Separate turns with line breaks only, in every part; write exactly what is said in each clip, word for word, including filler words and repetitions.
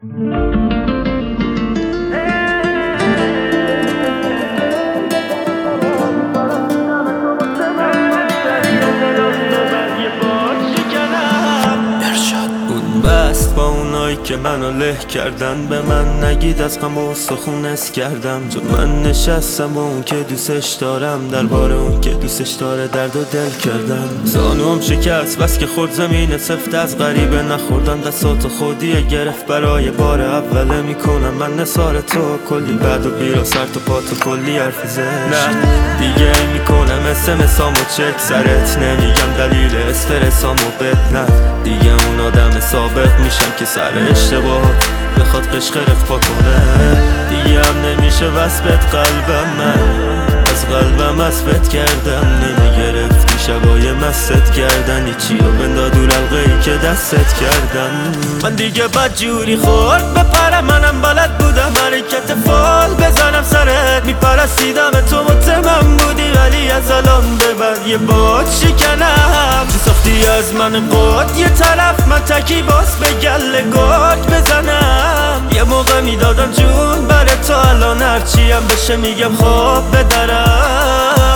بست با اونایی که منو له کردن، به من نگید از غم و سخون اس کردم. جو من نشستم با اون که دوستش دارم، درباره اون که دوستش داره درد و دل کردم. زانوم شکست بس که خورد زمین سفت، از غریبه نخوردم دستات خودیه گرفت. برای بار اوله میکنم من نثار تو، کلی بد و بیرا سر تا پا تو کلی حرف زشت. نه دیگه میکنم اسمسامو چک سرت، نمیگم دلیل استرسامو بد. نه دیگه اون آدم سابق میشم که سر اشتباه بخواد قشق رفت کنه. دیگه هم نمیشه وصفت قلبم، من از قلبم وصفت کردم. نمیگرفتی شبای مست کردن چی رو بندا دور القهی که دستت کردم. من دیگه بد جوری خورد بپرم، منم بلد بودم حرکت فال بزنم سرت. میپرستیدم تو مطمئن بودی، ولی از الان به بعد یه باد شکنم. تو ساختی از من قد یه طرف، من تکی باز به گل گرد بزنم. یه موقع میدادم جون بره تا الان هرچی هم بشه میگم خواب بدرم.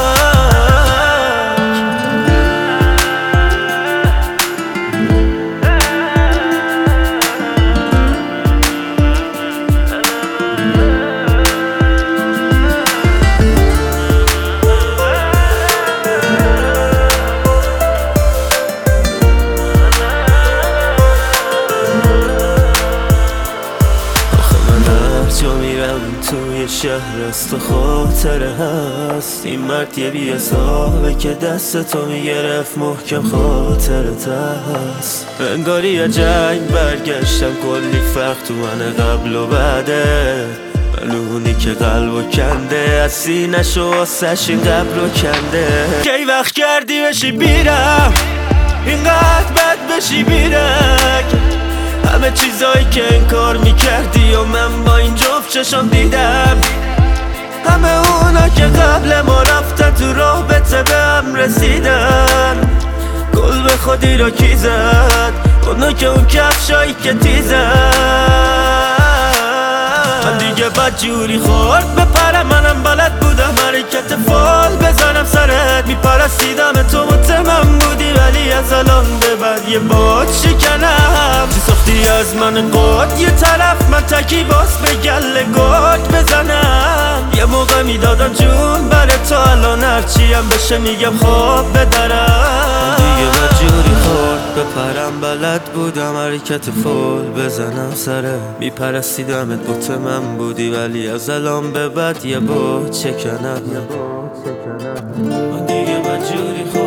توی شهر است و خاطره هست، این مرد یه بی حسابه که دست تو میگرفت محکم خاطرت هست. انگاری یه جنگ برگشتم، کلی فرق تو من قبل و بعده. ملونی که قلبو کنده از سینش و آسش این قبر رو کنده. کی وقت کردی بشی بیرم، اینقدر بد بشی بیرک. همه چیزایی که انکار میکردی و من با این جفت چشم دیدم. همه اونا که قبل ما رفتن تو رابطه به هم رسیدن. گل به خودی رو کی زد، اونا که اون کفشایی که تیزن. من دیگه بد جوری خورد بپرم، منم بلد بودم حرکت فال بزنم سرت. میپرستیدم تو مطمئن بودی، ولی از الان به بعد یه باد شکنم. تو ساختی از من قد یه طرف، من تکی باز به گل گرد بزنم. یه موقع میدادم جون بره تا الان هرچی هم بشه میگم خواب بدرم. دیگه بد جوری خورد بپرم، بلد بودم حرکت فال بزنم سره. میپرستیدمت مطمئن بودی، ولی از الان به بعد یه باد شکنم. دیگه بد جوری خورد